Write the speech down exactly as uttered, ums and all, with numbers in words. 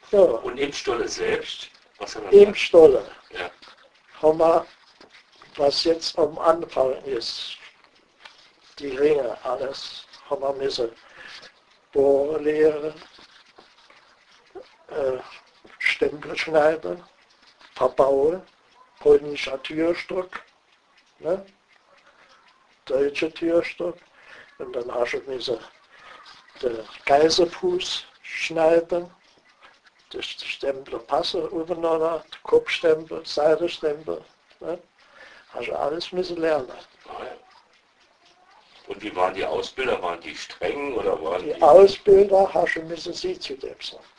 Ja. Und im Stolle selbst? Was haben wir Im gemacht? Stolle Ja. haben wir, was jetzt am Anfang ist, die Ringe, alles haben wir müssen bohren lehren, äh, Stempel schneiden, verbauen, polnischer Türstock, ne? Deutscher Türstock. Und dann hast du müssen den Geiserfuß schneiden, die Stempel passen übereinander, der Kopfstempel, Seitenstempel. Ne? Hast du alles müssen lernen. Ah, ja. Und wie waren die Ausbilder? Waren die streng oder waren die... Die Ausbilder hast du müssen sie zu dem sein.